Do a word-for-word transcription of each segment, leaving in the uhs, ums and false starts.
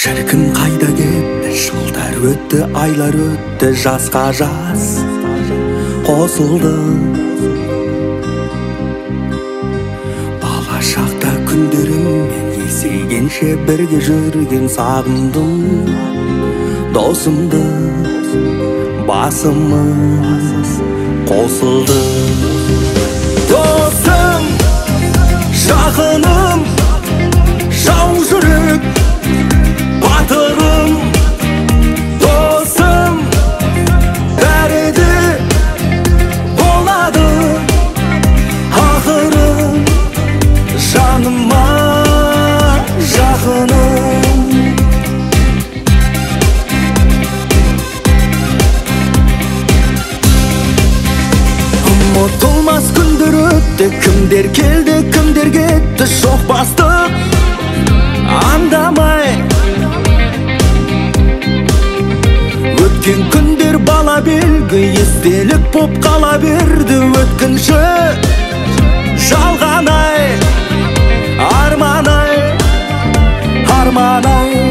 Шіркін қайда кетті, жылдар өтті, айлар өтті, жасқа жас қосылды. Бала шақта күндеріммен есейгенше бірге жүрген сағындым досымды, басымыз қосылды. Досым, жақыным, жау жүрек, батырым, досым, бәрі де болады ақыры, жаныма жақыным. Ұмытылмас күндер өтті, кімдер келді, кімдер кетті, жоқ бастық андамай. Өткен күндер бала белгі, естелік боп қала берді. Өткінші жалғанай, арманай, арманай.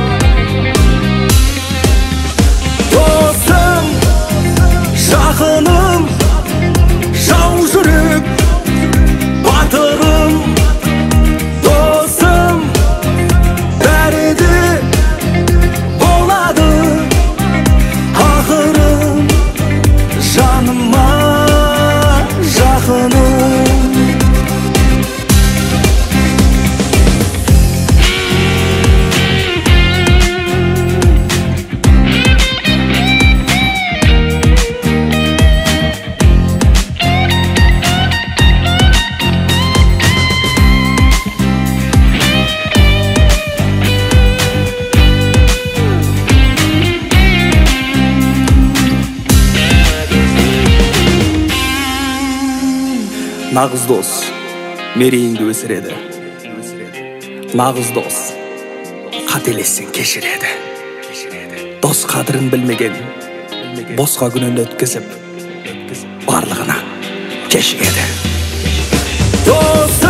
Досым, жақыным, жау жүрек, батырым, досым, бәрі де болады ақыры, жаныма жақыным. Нағыз дос мерейіңді өсіреді. Нағыз дос қателессең кешіреді. Дос қадірін білмеген босқа күнін өткізіп барлығына кешігеді. Дос